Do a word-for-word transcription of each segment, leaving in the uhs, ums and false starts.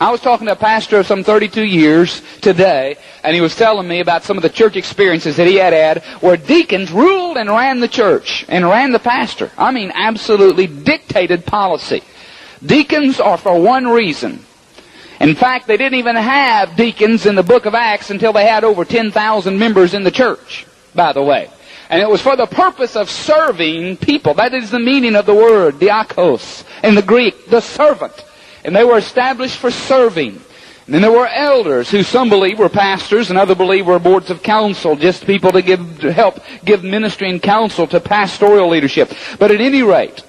I was talking to a pastor of some thirty-two years today, and he was telling me about some of the church experiences that he had had where deacons ruled and ran the church and ran the pastor. I mean, absolutely dictated policy. Deacons are for one reason. In fact, they didn't even have deacons in the book of Acts until they had over ten thousand members in the church, by the way. And it was for the purpose of serving people. That is the meaning of the word, diakos, in the Greek, the servant. And they were established for serving. And then there were elders, who some believe were pastors and others believe were boards of counsel, just people to give to help give ministry and counsel to pastoral leadership. But at any rate,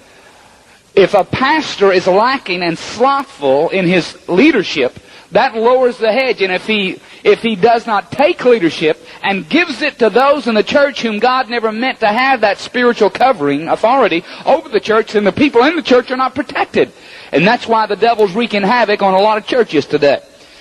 if a pastor is lacking and slothful in his leadership, that lowers the hedge. And if he if he does not take leadership and gives it to those in the church whom God never meant to have that spiritual covering, authority over the church, then the people in the church are not protected. And that's why the devil's wreaking havoc on a lot of churches today.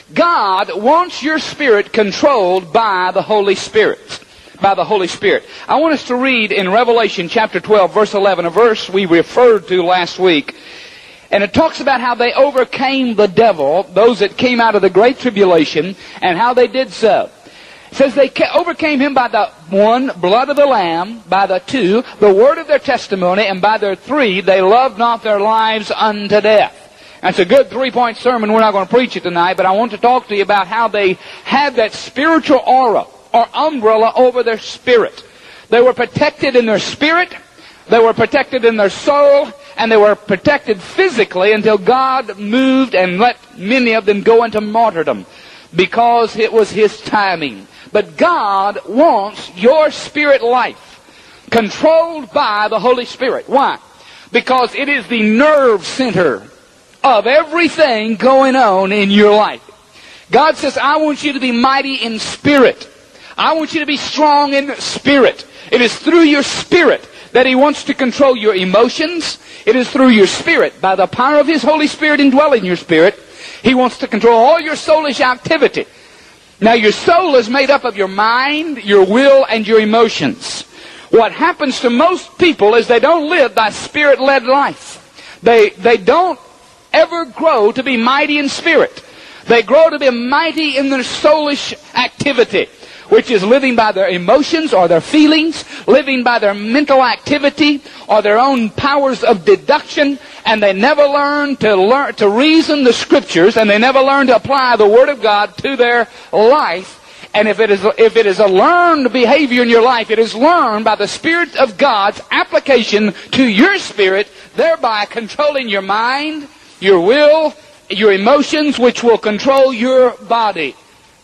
God wants your spirit controlled by the Holy Spirit. By the Holy Spirit. I want us to read in Revelation chapter twelve, verse eleven, a verse we referred to last week. And it talks about how they overcame the devil, those that came out of the Great Tribulation, and how they did so. It says they overcame him by the one, blood of the Lamb, by the two, the word of their testimony, and by their three, they loved not their lives unto death. That's a good three-point sermon. We're not going to preach it tonight, but I want to talk to you about how they had that spiritual aura or umbrella over their spirit. They were protected in their spirit, they were protected in their soul, and they were protected physically until God moved and let many of them go into martyrdom because it was His timing. But God wants your spirit life controlled by the Holy Spirit. Why? Because it is the nerve center of everything going on in your life. God says, I want you to be mighty in spirit. I want you to be strong in spirit. It is through your spirit that He wants to control your emotions. It is through your spirit. By the power of His Holy Spirit indwelling your spirit, He wants to control all your soulish activity. Now, your soul is made up of your mind, your will, and your emotions. What happens to most people is they don't live by spirit-led life. They, they don't ever grow to be mighty in spirit. They grow to be mighty in their soulish activity, which is living by their emotions or their feelings, living by their mental activity or their own powers of deduction, and they never learn to learn to reason the Scriptures, and they never learn to apply the Word of God to their life. And if it is if it is a learned behavior in your life, it is learned by the Spirit of God's application to your spirit, thereby controlling your mind, your will, your emotions, which will control your body.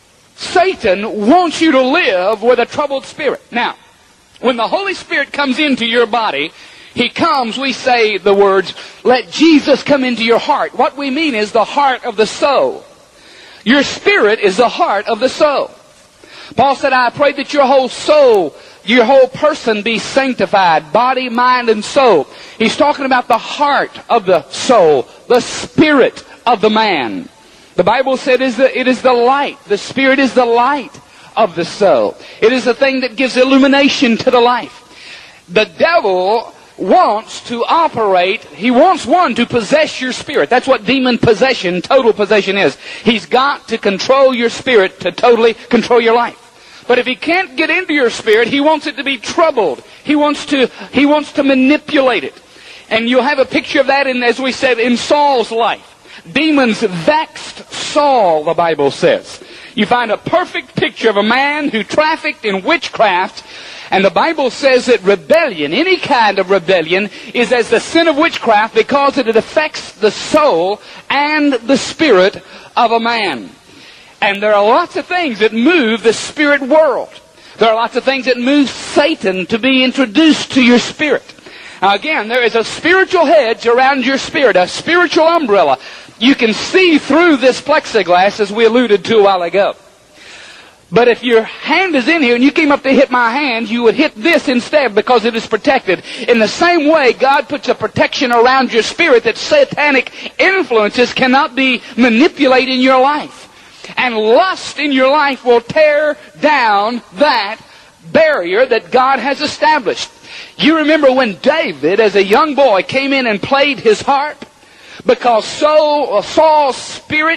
Satan wants you to live with a troubled spirit. Now, when the Holy Spirit comes into your body, He comes, we say the words, let Jesus come into your heart. What we mean is the heart of the soul. Your spirit is the heart of the soul. Paul said, I pray that your whole soul, your whole person be sanctified, body, mind, and soul. He's talking about the heart of the soul, the spirit of the man. The Bible said it is the, it is the light. The Spirit is the light of the soul. It is the thing that gives illumination to the life. The devil wants to operate, he wants one to possess your spirit. That's what demon possession, total possession is. He's got to control your spirit to totally control your life. But if he can't get into your spirit, he wants it to be troubled. He wants to, he wants to manipulate it. And you'll have a picture of that in, as we said, in Saul's life. Demons vexed Saul, the Bible says. You find a perfect picture of a man who trafficked in witchcraft, and the Bible says that rebellion, any kind of rebellion, is as the sin of witchcraft because it affects the soul and the spirit of a man. And there are lots of things that move the spirit world. There are lots of things that move Satan to be introduced to your spirit. Now again, there is a spiritual hedge around your spirit, a spiritual umbrella. You can see through this plexiglass, as we alluded to a while ago. But if your hand is in here and you came up to hit my hand, you would hit this instead because it is protected. In the same way, God puts a protection around your spirit that satanic influences cannot be manipulated in your life. And lust in your life will tear down that barrier that God has established. You remember when David, as a young boy, came in and played his harp? Because Saul, Saul's spirit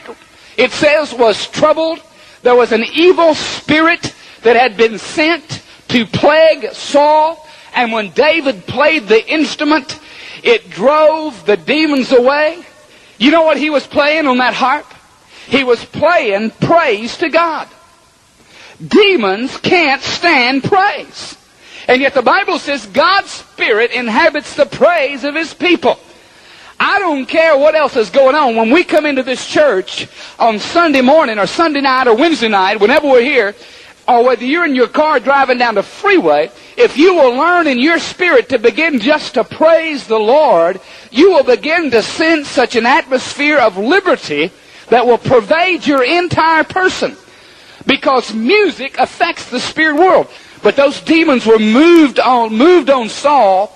it says, was troubled. There was an evil spirit that had been sent to plague Saul. And when David played the instrument, it drove the demons away. You know what he was playing on that harp? He was playing praise to God. Demons can't stand praise. And yet the Bible says God's Spirit inhabits the praise of His people. I don't care what else is going on. When we come into this church on Sunday morning or Sunday night or Wednesday night, whenever we're here, or whether you're in your car driving down the freeway, if you will learn in your spirit to begin just to praise the Lord, you will begin to sense such an atmosphere of liberty that will pervade your entire person. Because music affects the spirit world. But those demons were moved on, moved on Saul,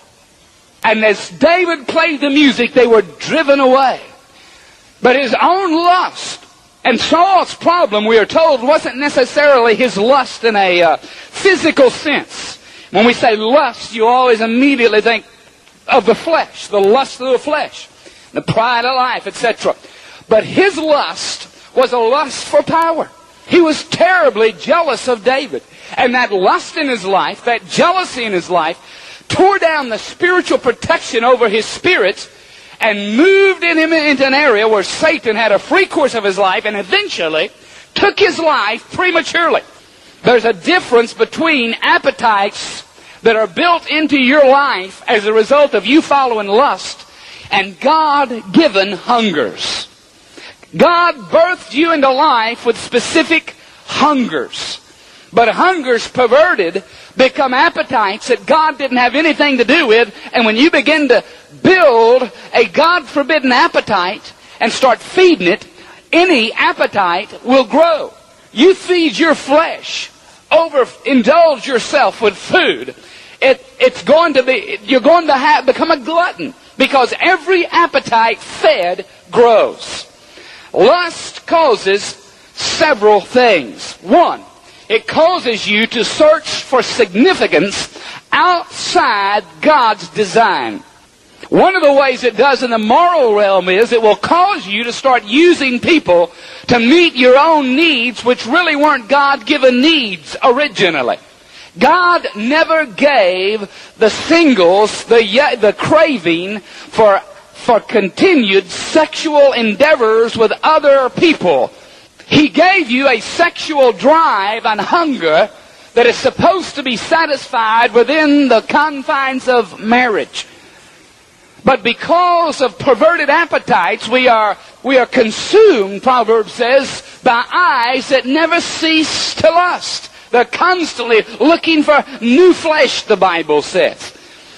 and as David played the music, they were driven away. But his own lust, and Saul's problem, we are told, wasn't necessarily his lust in a uh, physical sense. When we say lust, you always immediately think of the flesh, the lust of the flesh, the pride of life, et cetera. But his lust was a lust for power. He was terribly jealous of David. And that lust in his life, that jealousy in his life, tore down the spiritual protection over his spirit and moved in him into an area where Satan had a free course of his life and eventually took his life prematurely. There's a difference between appetites that are built into your life as a result of you following lust and God-given hungers. God birthed you into life with specific hungers. But hungers perverted become appetites that God didn't have anything to do with. And when you begin to build a God-forbidden appetite and start feeding it, any appetite will grow. You feed your flesh, overindulge yourself with food, it, it's going to be, you're going to have, become a glutton, because every appetite fed grows. Lust causes several things. One, it causes you to search for significance outside God's design. One of the ways it does in the moral realm is it will cause you to start using people to meet your own needs, which really weren't God-given needs originally. God never gave the singles the, the craving for, for continued sexual endeavors with other people. He gave you a sexual drive and hunger that is supposed to be satisfied within the confines of marriage. But because of perverted appetites, we are, we are consumed, Proverbs says, by eyes that never cease to lust. They're constantly looking for new flesh, the Bible says.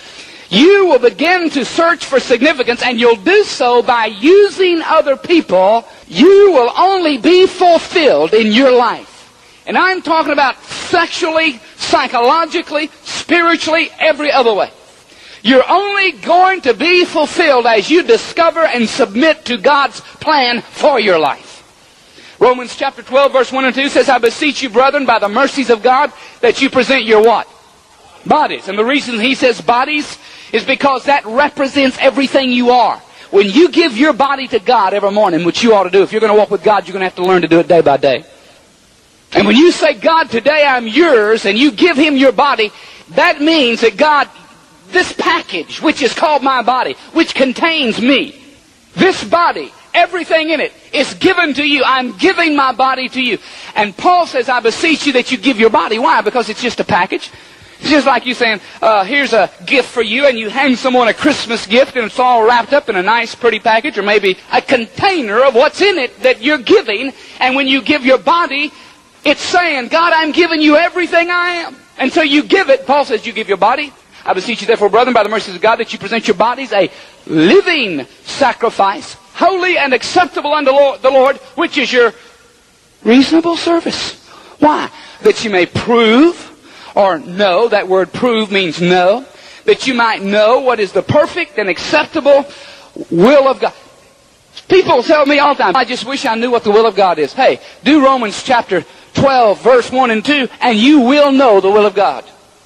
You will begin to search for significance, and you'll do so by using other people. You will only be fulfilled in your life. And I'm talking about sexually, psychologically, spiritually, every other way. You're only going to be fulfilled as you discover and submit to God's plan for your life. Romans chapter twelve, verse one and two says, I beseech you, brethren, by the mercies of God, that you present your what? Bodies. And the reason he says bodies is because that represents everything you are. When you give your body to God every morning, which you ought to do, if you're going to walk with God, you're going to have to learn to do it day by day. And when you say, God, today I'm yours, and you give Him your body, that means that God, this package, which is called my body, which contains me, this body, everything in it, is given to you. I'm giving my body to you. And Paul says, I beseech you that you give your body. Why? Because it's just a package. It's just like you saying, uh, here's a gift for you, and you hand someone a Christmas gift, and it's all wrapped up in a nice, pretty package, or maybe a container of what's in it that you're giving. And when you give your body, it's saying, God, I'm giving you everything I am. And so you give it. Paul says, you give your body. I beseech you, therefore, brethren, by the mercies of God, that you present your bodies a living sacrifice, holy and acceptable unto the Lord, which is your reasonable service. Why? That you may prove, or know, that word prove means know, that you might know what is the perfect and acceptable will of God. People tell me all the time, I just wish I knew what the will of God is. Hey, do Romans chapter twelve, verse one and two, and you will know the will of God.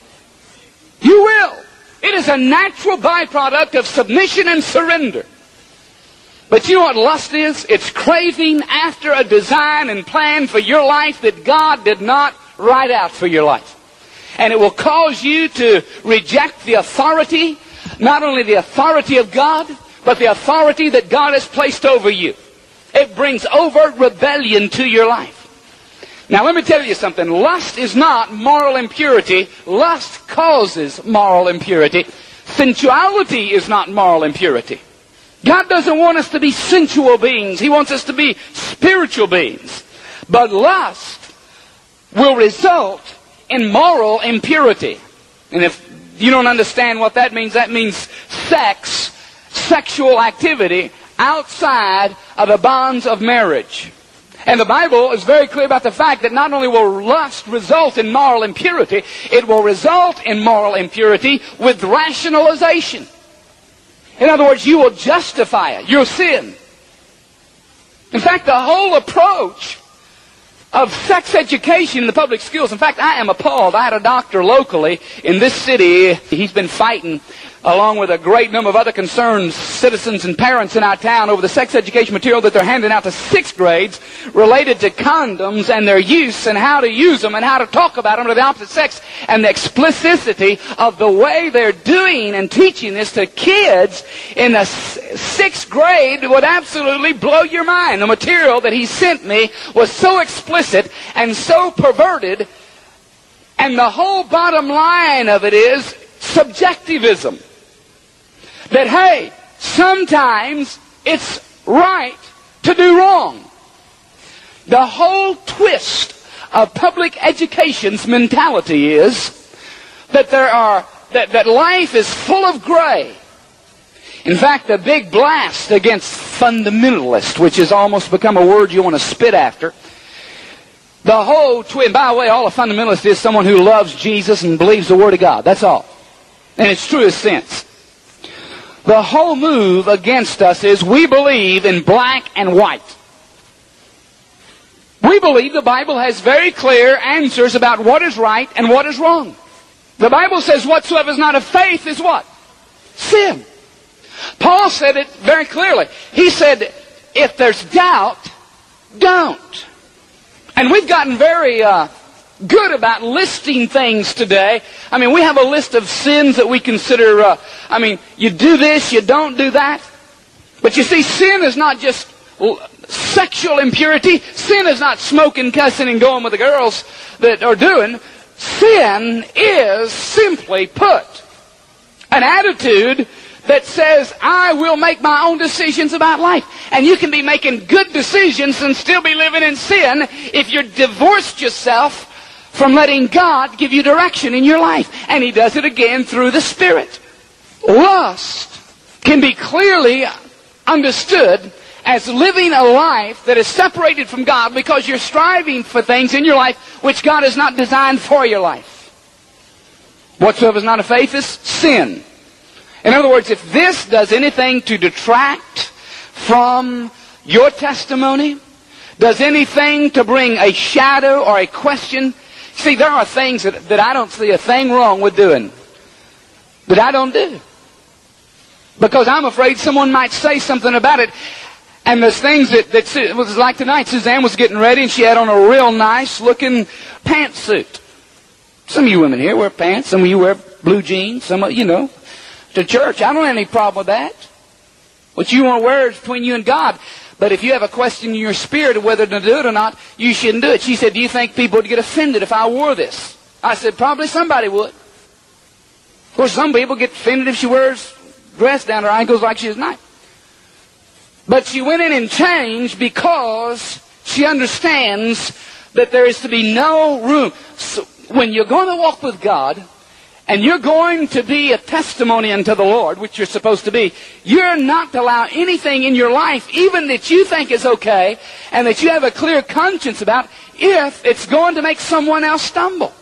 You will. It is a natural byproduct of submission and surrender. But you know what lust is? It's craving after a design and plan for your life that God did not write out for your life. And it will cause you to reject the authority, not only the authority of God, but the authority that God has placed over you. It brings overt rebellion to your life. Now let me tell you something. Lust is not moral impurity. Lust causes moral impurity. Sensuality is not moral impurity. God doesn't want us to be sensual beings. He wants us to be spiritual beings. But lust will result in moral impurity. And if you don't understand what that means, that means sex, sexual activity outside of the bonds of marriage. And the Bible is very clear about the fact that not only will lust result in moral impurity, it will result in moral impurity with rationalization. In other words, you will justify it. You'll sin. In fact, the whole approach of sex education in the public schools, in fact, I am appalled. I had a doctor locally in this city. He's been fighting along with a great number of other concerned citizens and parents in our town over the sex education material that they're handing out to sixth grades related to condoms and their use and how to use them and how to talk about them to the opposite sex, and the explicitity of the way they're doing and teaching this to kids in the sixth grade would absolutely blow your mind. The material that he sent me was so explicit and so perverted, and the whole bottom line of it is subjectivism. That, hey, sometimes it's right to do wrong. The whole twist of public education's mentality is that there are that, that life is full of gray. In fact, the big blast against fundamentalist, which has almost become a word you want to spit after, the whole twist, by the way, all a fundamentalist is someone who loves Jesus and believes the Word of God. That's all. In its truest sense. The whole move against us is we believe in black and white. We believe the Bible has very clear answers about what is right and what is wrong. The Bible says whatsoever is not of faith is what? Sin. Paul said it very clearly. He said, if there's doubt, don't. And we've gotten very uh, good about listing things today. I mean, we have a list of sins that we consider, uh, I mean, you do this, you don't do that. But you see, sin is not just sexual impurity. Sin is not smoking, cussing, and going with the girls that are doing. Sin is, simply put, an attitude that says, I will make my own decisions about life. And you can be making good decisions and still be living in sin if you're divorced yourself from letting God give you direction in your life. And He does it again through the Spirit. Lust can be clearly understood as living a life that is separated from God because you're striving for things in your life which God has not designed for your life. Whatsoever is not of faith is sin. In other words, if this does anything to detract from your testimony, does anything to bring a shadow or a question. See, there are things that, that I don't see a thing wrong with doing. That I don't do. Because I'm afraid someone might say something about it. And there's things that, that it was like tonight, Suzanne was getting ready and she had on a real nice looking pantsuit. Some of you women here wear pants, some of you wear blue jeans, some of you know, to church. I don't have any problem with that. What you want to wear is between you and God. But if you have a question in your spirit of whether to do it or not, you shouldn't do it. She said, do you think people would get offended if I wore this? I said, probably somebody would. Of course, some people get offended if she wears dress down her ankles like she is tonight. But she went in and changed because she understands that there is to be no room. So when you're going to walk with God, and you're going to be a testimony unto the Lord, which you're supposed to be, you're not to allow anything in your life, even that you think is okay, and that you have a clear conscience about, if it's going to make someone else stumble.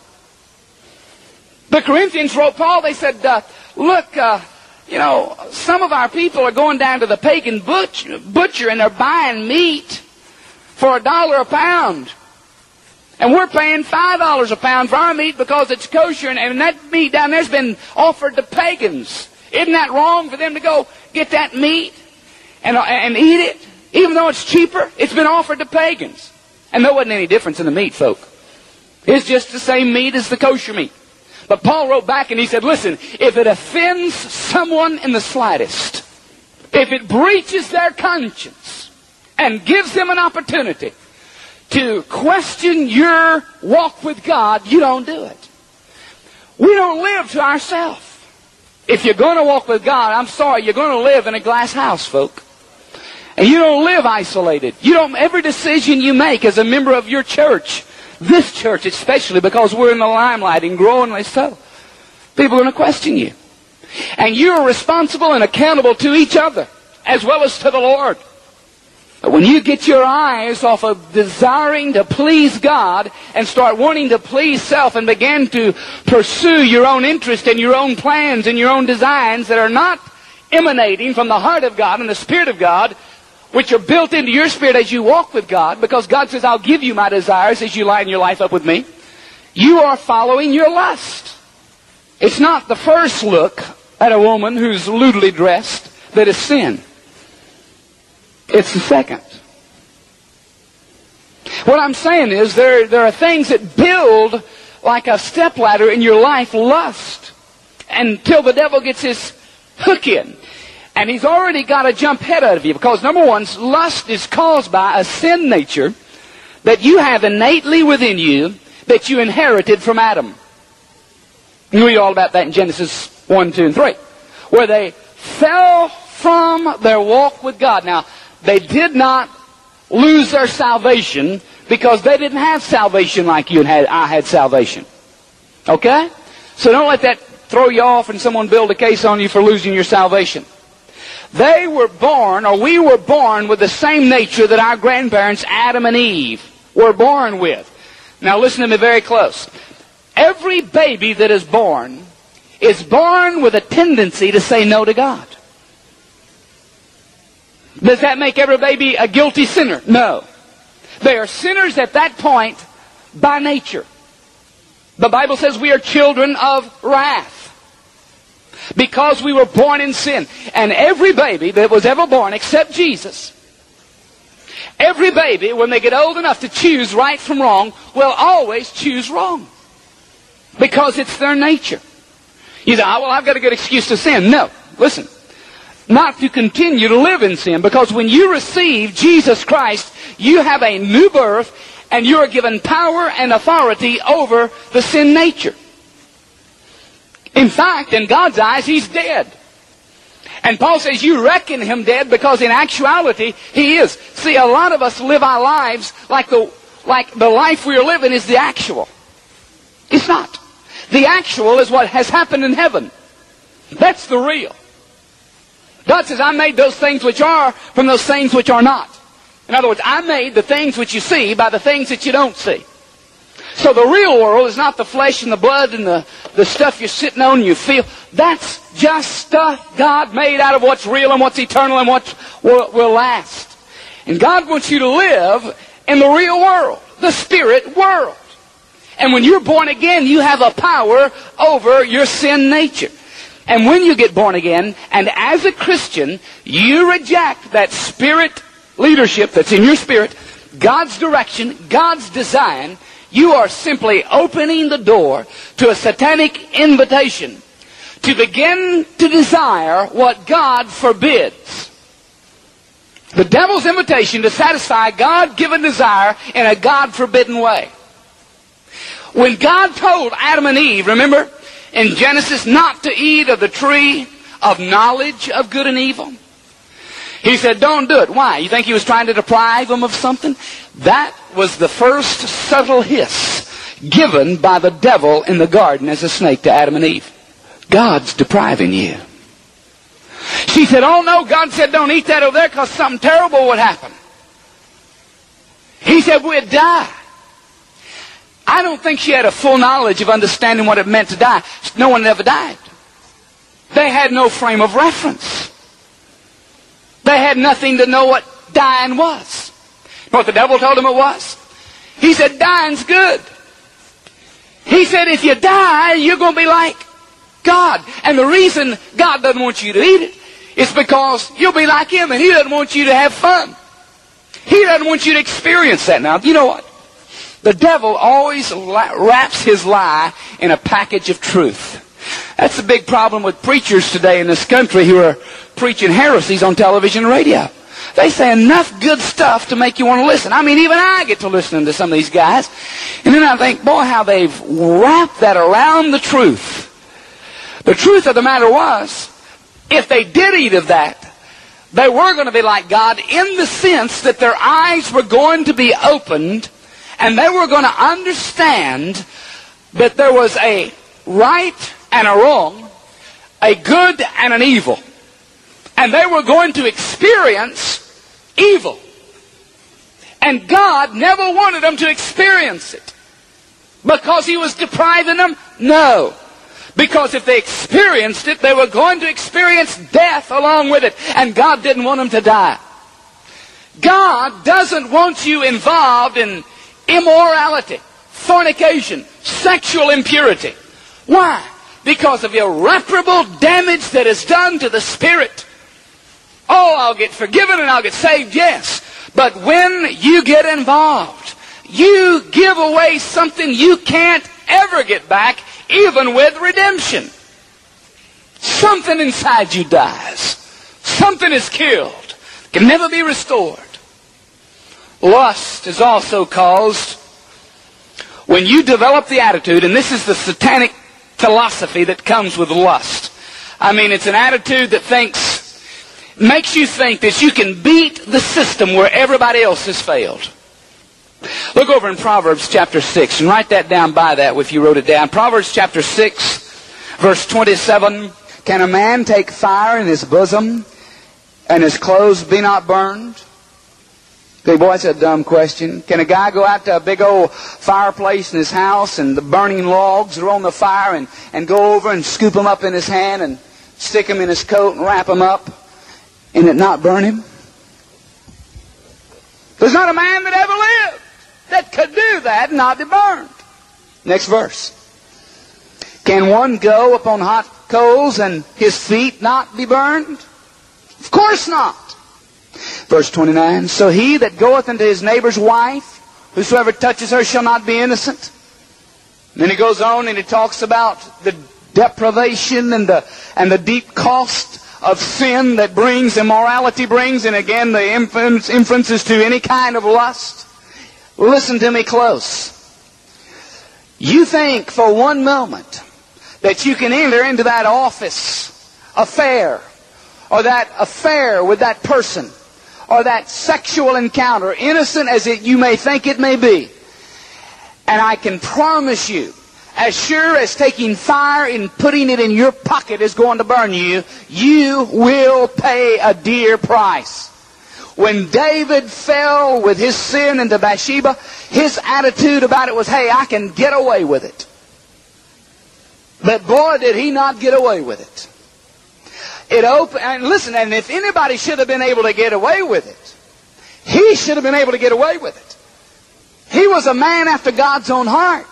The Corinthians wrote Paul, they said, uh, look, uh, you know, some of our people are going down to the pagan butcher, butcher and they're buying meat for a dollar a pound. And we're paying five dollars a pound for our meat because it's kosher, and, and that meat down there's been offered to pagans. Isn't that wrong for them to go get that meat? and, and eat it, even though it's cheaper. It's been offered to pagans. And there wasn't any difference in the meat, folk. It's just the same meat as the kosher meat. But Paul wrote back and he said, listen, if it offends someone in the slightest, if it breaches their conscience and gives them an opportunity to question your walk with God, you don't do it. We don't live to ourselves. If you're going to walk with God, I'm sorry, you're going to live in a glass house, folk. And you don't live isolated. You don't, every decision you make as a member of your church, this church especially, because we're in the limelight and growingly so, people are going to question you. And you are responsible and accountable to each other, as well as to the Lord. But when you get your eyes off of desiring to please God and start wanting to please self and begin to pursue your own interest and your own plans and your own designs that are not emanating from the heart of God and the Spirit of God, which are built into your spirit as you walk with God, because God says, I'll give you my desires as you line your life up with me, you are following your lust. It's not the first look at a woman who's lewdly dressed that is sin. It's the second. What I'm saying is there, there are things that build like a stepladder in your life, lust, until the devil gets his hook in. And he's already got to jump ahead of you, because number one, lust is caused by a sin nature that you have innately within you that you inherited from Adam. You read all about that in Genesis one, two, and three, where they fell from their walk with God. Now, they did not lose their salvation because they didn't have salvation like you and had, I had salvation. Okay? So don't let that throw you off and someone build a case on you for losing your salvation. They were born, or we were born, with the same nature that our grandparents, Adam and Eve, were born with. Now listen to me very close. Every baby that is born is born with a tendency to say no to God. Does that make every baby a guilty sinner? No. They are sinners at that point by nature. The Bible says we are children of wrath, because we were born in sin. And every baby that was ever born, except Jesus, every baby, when they get old enough to choose right from wrong, will always choose wrong, because it's their nature. You say, oh, well, I've got a good excuse to sin. No, listen. Not to continue to live in sin, because when you receive Jesus Christ, you have a new birth, and you are given power and authority over the sin nature. In fact, in God's eyes, He's dead. And Paul says you reckon Him dead because in actuality, He is. See, a lot of us live our lives like the, like the life we are living is the actual. It's not. The actual is what has happened in heaven. That's the real. God says, I made those things which are from those things which are not. In other words, I made the things which you see by the things that you don't see. So the real world is not the flesh and the blood and the, the stuff you're sitting on and you feel. That's just stuff God made out of what's real and what's eternal and what will, will last. And God wants you to live in the real world, the spirit world. And when you're born again, you have a power over your sin nature. And when you get born again, and as a Christian, you reject that spirit leadership that's in your spirit, God's direction, God's design, you are simply opening the door to a satanic invitation to begin to desire what God forbids. The devil's invitation to satisfy God-given desire in a God-forbidden way. When God told Adam and Eve, remember, in Genesis, not to eat of the tree of knowledge of good and evil, He said, don't do it. Why? You think He was trying to deprive them of something? That was the first subtle hiss given by the devil in the garden as a snake to Adam and Eve. God's depriving you. She said, oh no, God said don't eat that over there because something terrible would happen. He said we'd die. I don't think she had a full knowledge of understanding what it meant to die. No one ever died. They had no frame of reference. They had nothing to know what dying was. You know what the devil told him it was? He said, dying's good. He said, if you die, you're going to be like God. And the reason God doesn't want you to eat it It's because you'll be like him, and he doesn't want you to have fun. He doesn't want you to experience that. Now, you know what? The devil always wraps his lie in a package of truth. That's the big problem with preachers today in this country who are preaching heresies on television and radio. They say enough good stuff to make you want to listen. I mean, even I get to listening to some of these guys. And then I think, boy, how they've wrapped that around the truth. The truth of the matter was, if they did eat of that, they were going to be like God in the sense that their eyes were going to be opened and they were going to understand that there was a right and a wrong, a good and an evil. And they were going to experience evil. And God never wanted them to experience it. Because He was depriving them? No. Because if they experienced it, they were going to experience death along with it. And God didn't want them to die. God doesn't want you involved in immorality, fornication, sexual impurity. Why? Because of irreparable damage that is done to the spirit. Oh, I'll get forgiven and I'll get saved, yes. But when you get involved, you give away something you can't ever get back, even with redemption. Something inside you dies. Something is killed. Can never be restored. Lust is also caused when you develop the attitude, and this is the satanic philosophy that comes with lust. I mean, it's an attitude that thinks, makes you think that you can beat the system where everybody else has failed. Look over in Proverbs chapter six and write that down by that if you wrote it down. Proverbs chapter six, verse twenty-seven. Can a man take fire in his bosom and his clothes be not burned? Okay, boy, that's a dumb question. Can a guy go out to a big old fireplace in his house and the burning logs are on the fire and, and go over and scoop them up in his hand and stick them in his coat and wrap them up and it not burn him? There's not a man that ever lived that could do that and not be burned. Next verse. Can one go upon hot coals and his feet not be burned? Of course not. Verse twenty-nine. So he that goeth unto his neighbor's wife, whosoever touches her shall not be innocent. And then he goes on and he talks about the deprivation and the, and the deep cost of sin that brings, immorality brings, and again the inference, inferences to any kind of lust. Listen to me close. You think for one moment that you can enter into that office affair, or that affair with that person, or that sexual encounter, innocent as it, you may think it may be, and I can promise you, as sure as taking fire and putting it in your pocket is going to burn you, you will pay a dear price. When David fell with his sin into Bathsheba, his attitude about it was, hey, I can get away with it. But boy, did he not get away with it. It opened, and listen, and if anybody should have been able to get away with it, he should have been able to get away with it. He was a man after God's own heart.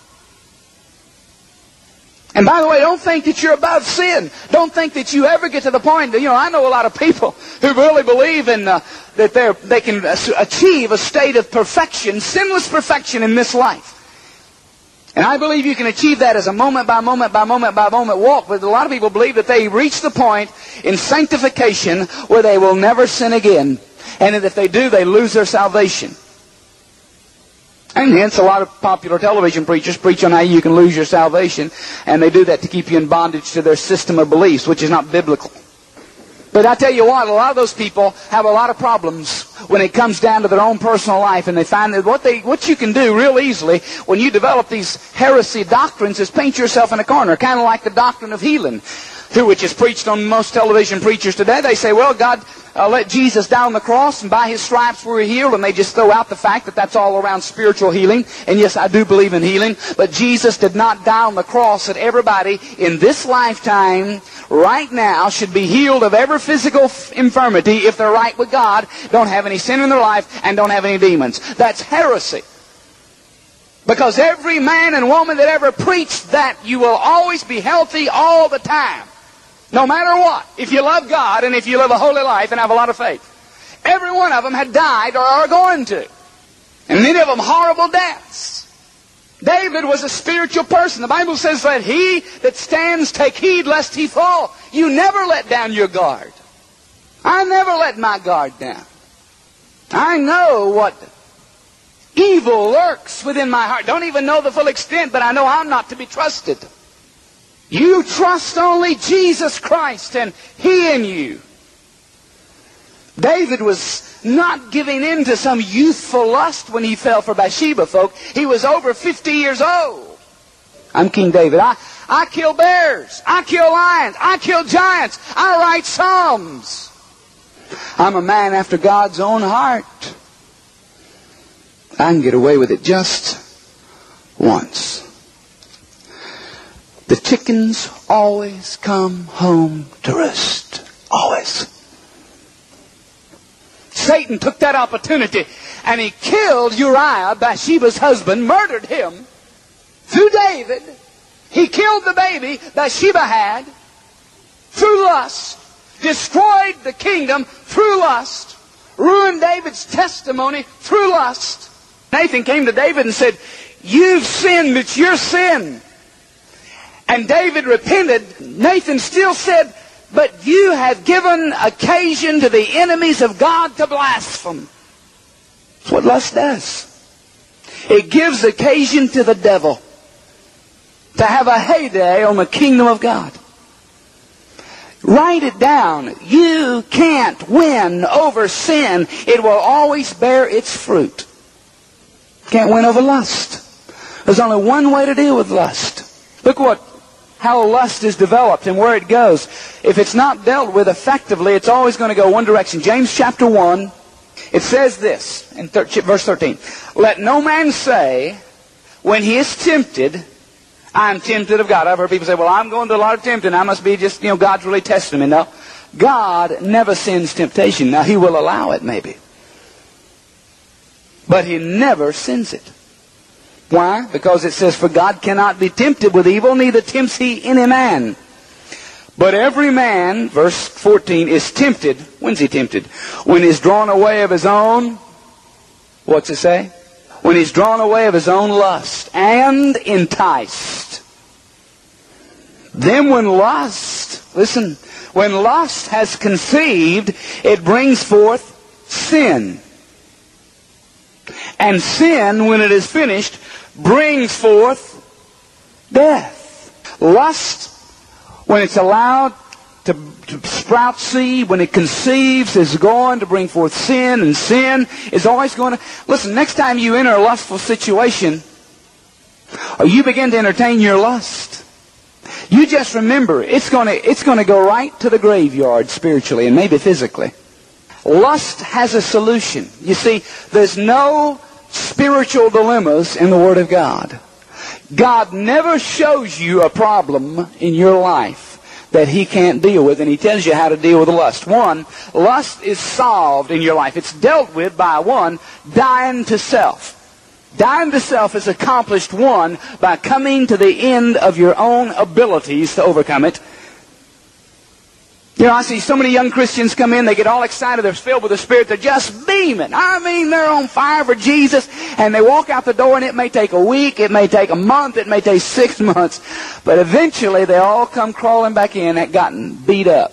And by the way, don't think that you're above sin. Don't think that you ever get to the point that, you know, I know a lot of people who really believe in uh, that they're, they can achieve a state of perfection, sinless perfection in this life. And I believe you can achieve that as a moment by moment by moment by moment walk. But a lot of people believe that they reach the point in sanctification where they will never sin again. And that if they do, they lose their salvation. And hence a lot of popular television preachers preach on how you can lose your salvation. And they do that to keep you in bondage to their system of beliefs, which is not biblical. But I tell you what, a lot of those people have a lot of problems when it comes down to their own personal life, and they find that what they, what you can do real easily when you develop these heresy doctrines is paint yourself in a corner, kind of like the doctrine of healing, through which is preached on most television preachers today. They say, well, God uh, let Jesus die on the cross, and by His stripes we were healed, and they just throw out the fact that that's all around spiritual healing. And yes, I do believe in healing, but Jesus did not die on the cross that everybody in this lifetime right now should be healed of every physical infirmity if they're right with God, don't have any sin in their life, and don't have any demons. That's heresy. Because every man and woman that ever preached that you will always be healthy all the time No matter what, if you love God and if you live a holy life and have a lot of faith. Every one of them had died or are going to. And many of them horrible deaths. David was a spiritual person. The Bible says, let he that stands take heed lest he fall. You never let down your guard. I never let my guard down. I know what evil lurks within my heart. Don't even know the full extent, but I know I'm not to be trusted. You trust only Jesus Christ and He in you. David was not giving in to some youthful lust when he fell for Bathsheba, folk. He was over fifty years old. I'm King David. I, I kill bears. I kill lions. I kill giants. I write psalms. I'm a man after God's own heart. I can get away with it just once. The chickens always come home to roost. Always. Satan took that opportunity and he killed Uriah, Bathsheba's husband, murdered him through David. He killed the baby Bathsheba had through lust, destroyed the kingdom through lust, ruined David's testimony through lust. Nathan came to David and said, you've sinned, it's your sin. And David repented. Nathan still said, but you have given occasion to the enemies of God to blaspheme. That's what lust does. It gives occasion to the devil to have a heyday on the kingdom of God. Write it down. You can't win over sin. It will always bear its fruit. Can't win over lust. There's only one way to deal with lust. Look what how lust is developed and where it goes. If it's not dealt with effectively, it's always going to go one direction. James chapter one, it says this in verse thirteen. Let no man say, when he is tempted, I'm tempted of God. I've heard people say, well, I'm going to a lot of tempting. I must be just, you know, God's really testing me. No. God never sends temptation. Now, He will allow it maybe. But He never sends it. Why? Because it says, for God cannot be tempted with evil, neither tempts He any man. But every man, verse fourteen, is tempted. When's he tempted? When he's drawn away of his own, what's it say? When he's drawn away of his own lust and enticed. Then when lust, listen, when lust has conceived, it brings forth sin. And sin, when it is finished, brings forth death. Lust, when it's allowed to, to sprout seed, when it conceives, is going to bring forth sin, and sin is always going to... Listen, next time you enter a lustful situation, or you begin to entertain your lust, you just remember, it's going to, it's going to go right to the graveyard spiritually and maybe physically. Lust has a solution. You see, there's no spiritual dilemmas in the Word of God. God never shows you a problem in your life that He can't deal with, and He tells you how to deal with lust. One, lust is solved in your life. It's dealt with by, one, dying to self. Dying to self is accomplished, one, by coming to the end of your own abilities to overcome it. You know, I see so many young Christians come in, they get all excited, they're filled with the Spirit, they're just beaming. I mean, they're on fire for Jesus, and they walk out the door, and it may take a week, it may take a month, it may take six months, but eventually they all come crawling back in and gotten beat up.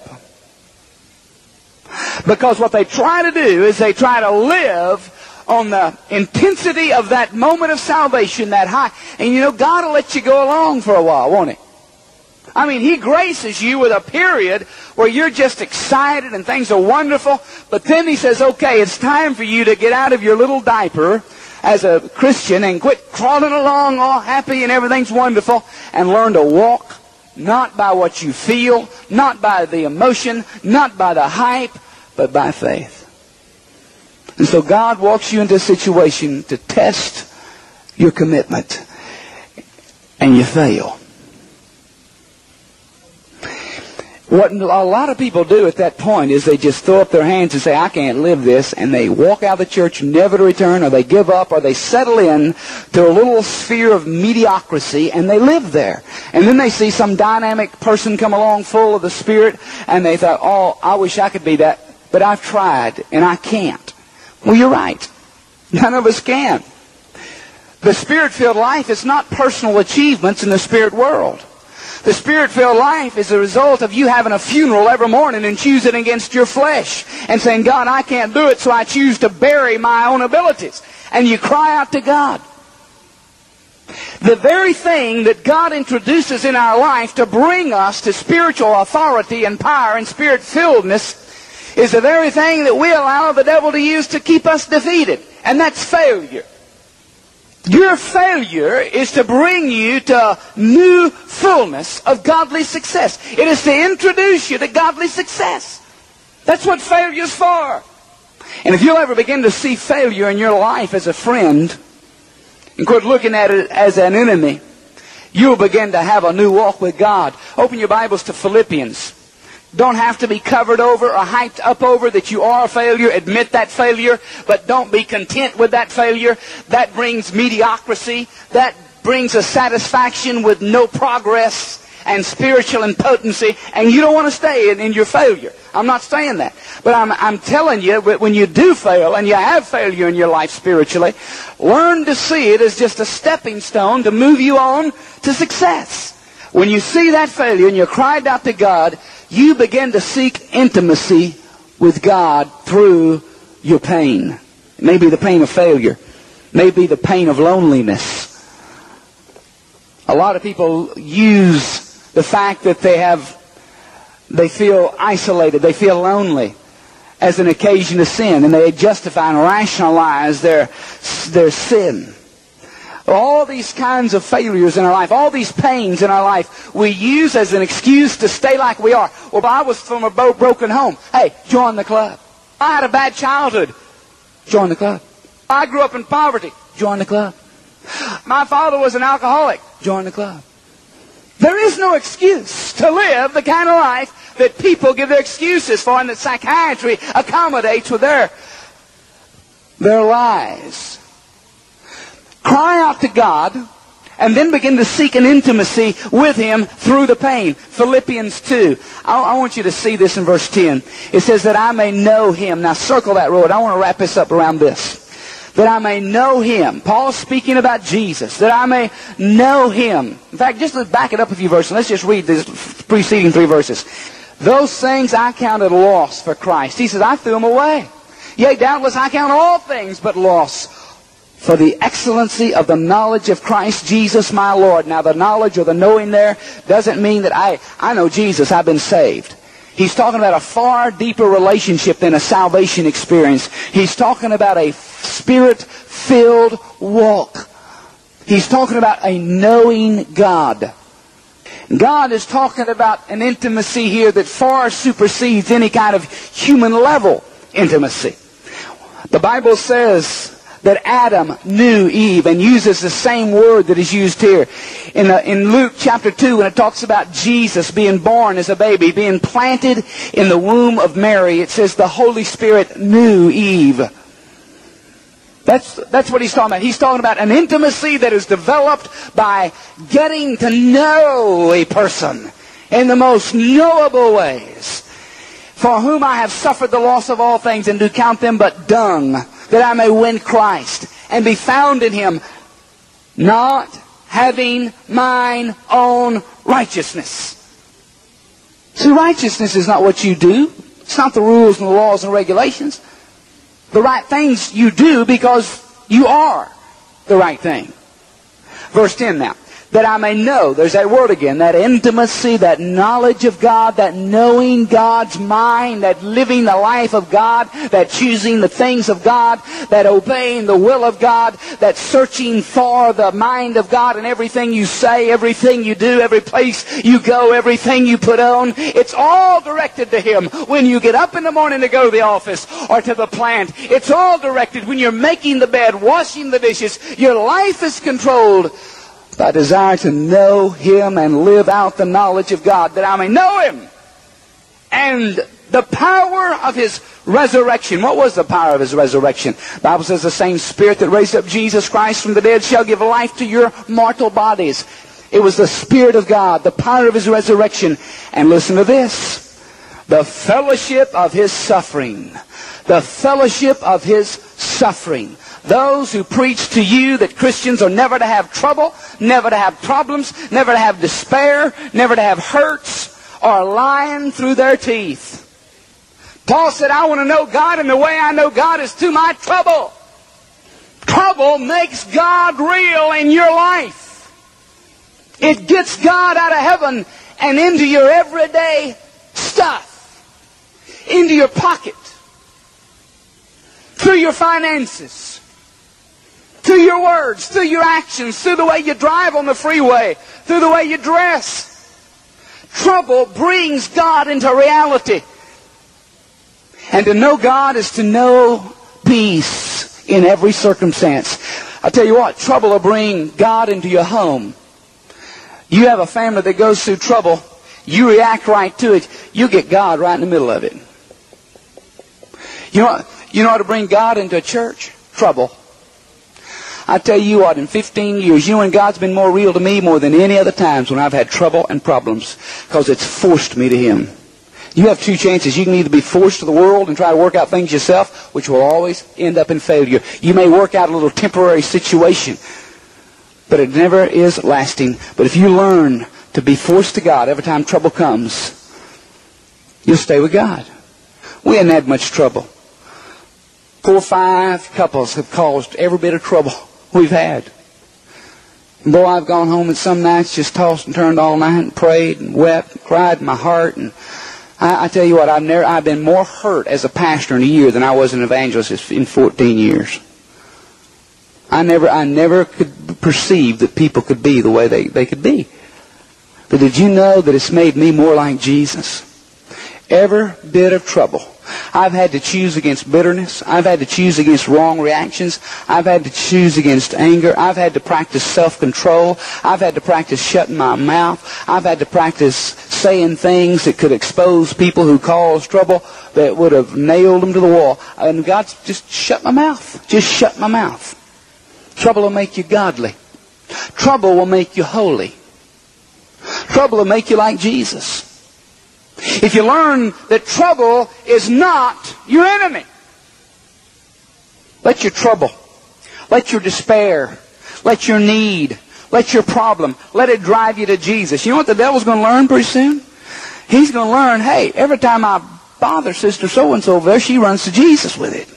Because what they try to do is they try to live on the intensity of that moment of salvation, that high. And you know, God will let you go along for a while, won't He? I mean, He graces you with a period where you're just excited and things are wonderful. But then He says, okay, it's time for you to get out of your little diaper as a Christian and quit crawling along all happy and everything's wonderful, and learn to walk not by what you feel, not by the emotion, not by the hype, but by faith. And so God walks you into a situation to test your commitment, and you fail. What a lot of people do at that point is they just throw up their hands and say, I can't live this, and they walk out of the church never to return, or they give up, or they settle in to a little sphere of mediocrity, and they live there. And then they see some dynamic person come along full of the Spirit, and they thought, oh, I wish I could be that, but I've tried, and I can't. Well, you're right. None of us can. The Spirit-filled life is not personal achievements in the spirit world. The Spirit-filled life is a result of you having a funeral every morning and choosing against your flesh and saying, God, I can't do it, so I choose to bury my own abilities. And you cry out to God. The very thing that God introduces in our life to bring us to spiritual authority and power and Spirit-filledness is the very thing that we allow the devil to use to keep us defeated. And that's failure. Your failure is to bring you to new fullness of godly success. It is to introduce you to godly success. That's what failure is for. And if you'll ever begin to see failure in your life as a friend and quit looking at it as an enemy, you'll begin to have a new walk with God. Open your Bibles to Philippians. Don't have to be covered over or hyped up over that you are a failure. Admit that failure, but don't be content with that failure. That brings mediocrity. That brings a satisfaction with no progress and spiritual impotency, and you don't want to stay in, in your failure. I'm not saying that. But I'm, I'm telling you, when you do fail, and you have failure in your life spiritually, learn to see it as just a stepping stone to move you on to success. When you see that failure and you're cried out to God, you begin to seek intimacy with God through your pain. It may be the pain of failure. It may be the pain of loneliness. A lot of people use the fact that they have, they feel isolated, they feel lonely as an occasion to sin, and they justify and rationalize their, their sin. All these kinds of failures in our life, all these pains in our life, we use as an excuse to stay like we are. Well, I was from a broken home. Hey, join the club. I had a bad childhood. Join the club. I grew up in poverty. Join the club. My father was an alcoholic. Join the club. There is no excuse to live the kind of life that people give their excuses for and that psychiatry accommodates with their, their lies. Cry out to God and then begin to seek an intimacy with Him through the pain. Philippians two. I, I want you to see this in verse ten. It says that I may know Him. Now circle that word. I want to wrap this up around this. That I may know Him. Paul's speaking about Jesus. That I may know Him. In fact, just let's back it up a few verses. Let's just read these preceding three verses. Those things I counted loss for Christ. He says, I threw them away. Yea, doubtless I count all things but loss for the excellency of the knowledge of Christ Jesus my Lord. Now the knowledge or the knowing there doesn't mean that I, I know Jesus, I've been saved. He's talking about a far deeper relationship than a salvation experience. He's talking about a Spirit-filled walk. He's talking about a knowing God. God is talking about an intimacy here that far supersedes any kind of human level intimacy. The Bible says that Adam knew Eve and uses the same word that is used here. In, the, in Luke chapter two, when it talks about Jesus being born as a baby, being planted in the womb of Mary, it says the Holy Spirit knew Eve. That's, that's what he's talking about. He's talking about an intimacy that is developed by getting to know a person in the most knowable ways. For whom I have suffered the loss of all things and do count them but dung, that I may win Christ and be found in Him, not having mine own righteousness. See, righteousness is not what you do. It's not the rules and the laws and regulations. The right things you do because you are the right thing. Verse ten now. That I may know, there's that word again, that intimacy, that knowledge of God, that knowing God's mind, that living the life of God, that choosing the things of God, that obeying the will of God, that searching for the mind of God in everything you say, everything you do, every place you go, everything you put on. It's all directed to Him. When you get up in the morning to go to the office or to the plant, it's all directed. When you're making the bed, washing the dishes, your life is controlled by desire to know Him and live out the knowledge of God, that I may know Him and the power of His resurrection. What was the power of His resurrection? The Bible says the same Spirit that raised up Jesus Christ from the dead shall give life to your mortal bodies. It was the Spirit of God, the power of His resurrection. And listen to this. The fellowship of His suffering. The fellowship of His suffering. Those who preach to you that Christians are never to have trouble, never to have problems, never to have despair, never to have hurts, are lying through their teeth. Paul said, I want to know God, and the way I know God is through my trouble. Trouble makes God real in your life. It gets God out of heaven and into your everyday stuff. Into your pocket. Through your finances. Through your words. Through your actions. Through the way you drive on the freeway. Through the way you dress. Trouble brings God into reality. And to know God is to know peace in every circumstance. I tell you what, trouble will bring God into your home. You have a family that goes through trouble, you react right to it, you get God right in the middle of it. You know, you know how to bring God into a church? Trouble. I tell you what, in fifteen years, you know when God's been more real to me more than any other times when I've had trouble and problems, because it's forced me to Him. You have two chances. You can either be forced to the world and try to work out things yourself, which will always end up in failure. You may work out a little temporary situation, but it never is lasting. But if you learn to be forced to God every time trouble comes, you'll stay with God. We hadn't had much trouble. Four or five couples have caused every bit of trouble we've had. And boy, I've gone home at some nights just tossed and turned all night and prayed and wept and cried in my heart. And I, I tell you what, I've never, I've been more hurt as a pastor in a year than I was an evangelist in fourteen years. I never, I never could perceive that people could be the way they, they could be. But did you know that it's made me more like Jesus? Every bit of trouble. I've had to choose against bitterness. I've had to choose against wrong reactions. I've had to choose against anger. I've had to practice self-control. I've had to practice shutting my mouth. I've had to practice saying things that could expose people who caused trouble that would have nailed them to the wall. And God's just shut my mouth. Just shut my mouth. Trouble will make you godly. Trouble will make you holy. Trouble will make you like Jesus. If you learn that trouble is not your enemy, let your trouble, let your despair, let your need, let your problem, let it drive you to Jesus. You know what the devil's going to learn pretty soon? He's going to learn, hey, every time I bother Sister So-and-so over there, she runs to Jesus with it.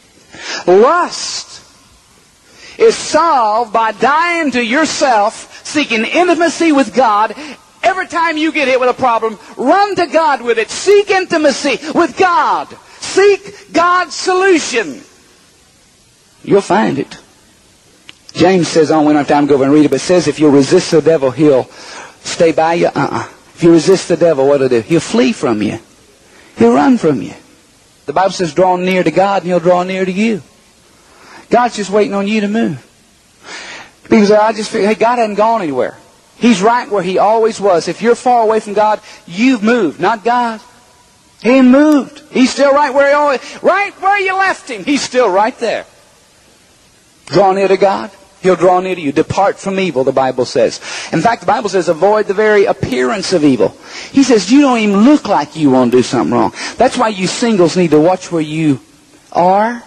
Lust is solved by dying to yourself, seeking intimacy with God. Every time you get hit with a problem, run to God with it. Seek intimacy with God. Seek God's solution. You'll find it. James says, I don't have time to go over and read it, but it says if you'll resist the devil, he'll stay by you. Uh-uh. If you resist the devil, what'll he do? He'll flee from you. He'll run from you. The Bible says draw near to God and He'll draw near to you. God's just waiting on you to move. Because I just feel, hey, God hasn't gone anywhere. He's right where He always was. If you're far away from God, you've moved, not God. He ain't moved. He's still right where He always, right where you left Him. He's still right there. Draw near to God, He'll draw near to you. Depart from evil, the Bible says. In fact, the Bible says avoid the very appearance of evil. He says you don't even look like you want to do something wrong. That's why you singles need to watch where you are,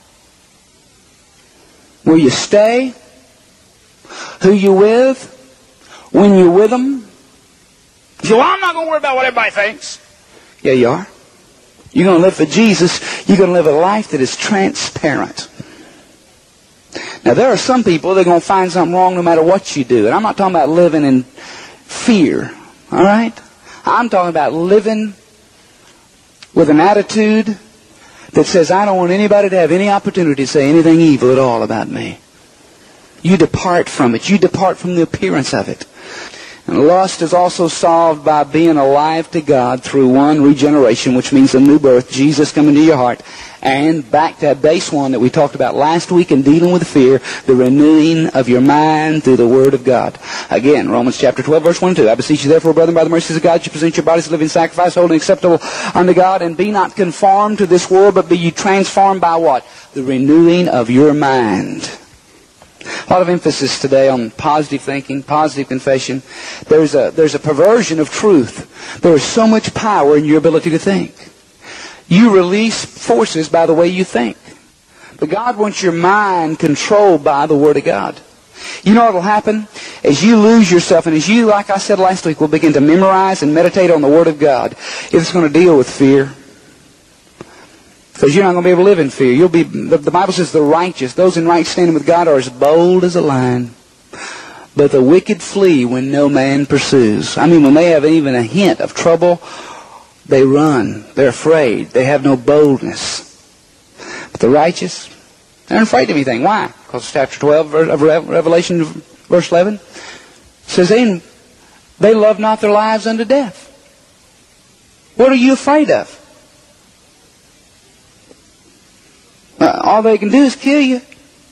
where you stay, who you with, when you're with them. You say, well, I'm not going to worry about what everybody thinks. Yeah, you are. You're going to live for Jesus. You're going to live a life that is transparent. Now, there are some people that are going to find something wrong no matter what you do. And I'm not talking about living in fear. All right? I'm talking about living with an attitude that says, I don't want anybody to have any opportunity to say anything evil at all about me. You depart from it. You depart from the appearance of it. And lust is also solved by being alive to God through one, regeneration, which means a new birth, Jesus coming to your heart. And back to that base one that we talked about last week in dealing with fear, the renewing of your mind through the Word of God. Again, Romans chapter twelve, verse one and two. I beseech you therefore, brethren, by the mercies of God, you present your bodies a living sacrifice, holy and acceptable unto God, and be not conformed to this world, but be ye transformed by what? The renewing of your mind. A lot of emphasis today on positive thinking, positive confession. There's a, there's a perversion of truth. There is so much power in your ability to think. You release forces by the way you think. But God wants your mind controlled by the Word of God. You know what will happen? As you lose yourself, and as you, like I said last week, will begin to memorize and meditate on the Word of God, it's going to deal with fear. Because you're not going to be able to live in fear. You'll be, the, the Bible says the righteous, those in right standing with God, are as bold as a lion. But the wicked flee when no man pursues. I mean, when they have even a hint of trouble, they run. They're afraid. They have no boldness. But the righteous, they're not afraid of anything. Why? Because chapter twelve of Revelation, verse eleven, says they, they love not their lives unto death. What are you afraid of? Uh, all they can do is kill you.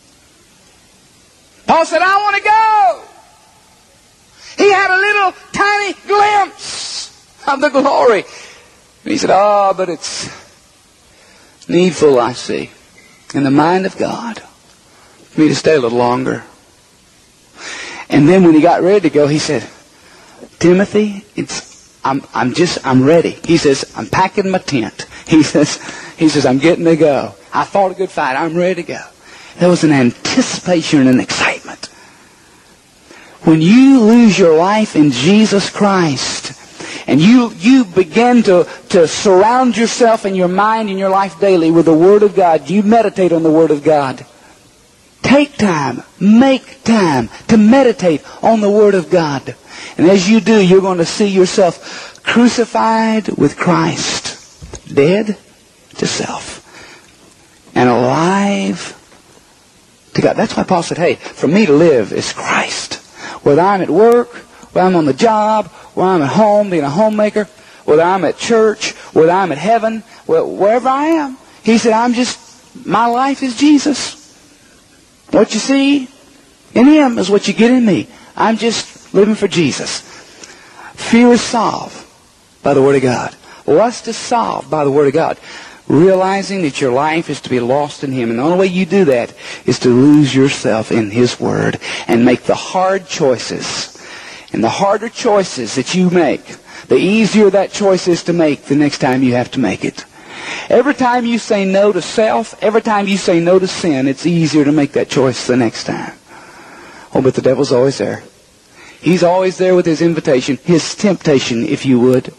Paul said, I want to go. He had a little tiny glimpse of the glory. And he said, oh, but it's needful, I see, in the mind of God, for me to stay a little longer. And then when he got ready to go, he said, Timothy, it's I'm I'm just I'm ready. He says, I'm packing my tent. He says, he says, I'm getting to go. I fought a good fight. I'm ready to go. There was an anticipation and an excitement. When you lose your life in Jesus Christ, and you, you begin to, to surround yourself and your mind and your life daily with the Word of God, you meditate on the Word of God. Take time, make time to meditate on the Word of God. And as you do, you're going to see yourself crucified with Christ, dead to self, and alive to God. That's why Paul said, hey, for me to live is Christ. Whether I'm at work, whether I'm on the job, whether I'm at home being a homemaker, whether I'm at church, whether I'm at heaven, wherever I am. He said, I'm just, my life is Jesus. What you see in Him is what you get in me. I'm just living for Jesus. Fear is solved by the Word of God. Lust is solved by the Word of God. Realizing that your life is to be lost in Him. And the only way you do that is to lose yourself in His Word and make the hard choices. And the harder choices that you make, the easier that choice is to make the next time you have to make it. Every time you say no to self, every time you say no to sin, it's easier to make that choice the next time. Oh, but the devil's always there. He's always there with his invitation, his temptation, if you would.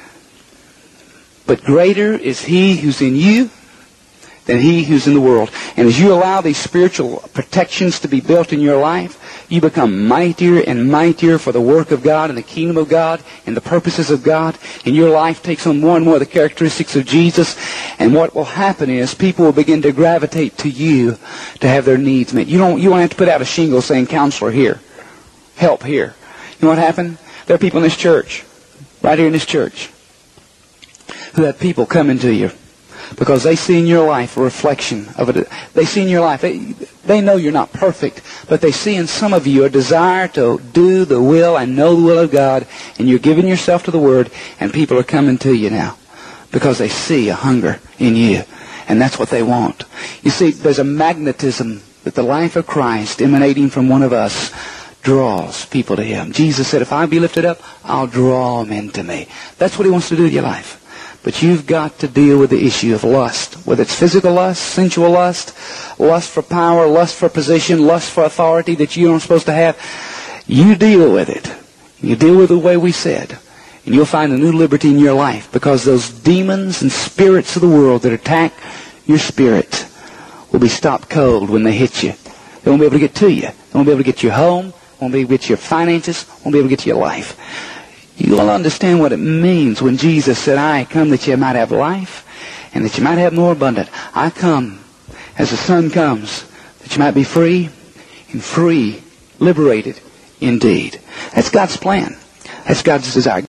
But greater is He who's in you than he who's in the world. And as you allow these spiritual protections to be built in your life, you become mightier and mightier for the work of God and the kingdom of God and the purposes of God. And your life takes on more and more the characteristics of Jesus. And what will happen is people will begin to gravitate to you to have their needs met. You don't, you won't have to put out a shingle saying, counselor here, help here. You know what happened? There are people in this church, right here in this church, who have people coming to you because they see in your life a reflection of it. They see in your life, they, they know you're not perfect, but they see in some of you a desire to do the will and know the will of God, and you're giving yourself to the Word, and people are coming to you now because they see a hunger in you, and that's what they want. You see, there's a magnetism that the life of Christ emanating from one of us draws people to Him. Jesus said, if I be lifted up, I'll draw men to me. That's what He wants to do with your life. But you've got to deal with the issue of lust. Whether it's physical lust, sensual lust, lust for power, lust for position, lust for authority that you aren't supposed to have. You deal with it. You deal with it the way we said. And you'll find a new liberty in your life, because those demons and spirits of the world that attack your spirit will be stopped cold when they hit you. They won't be able to get to you. They won't be able to get your home. Won't be able to get your finances. Won't be able to get to your life. You will understand what it means when Jesus said, I come that you might have life and that you might have more abundant. I come as the Son comes that you might be free and free, liberated indeed. That's God's plan. That's God's desire.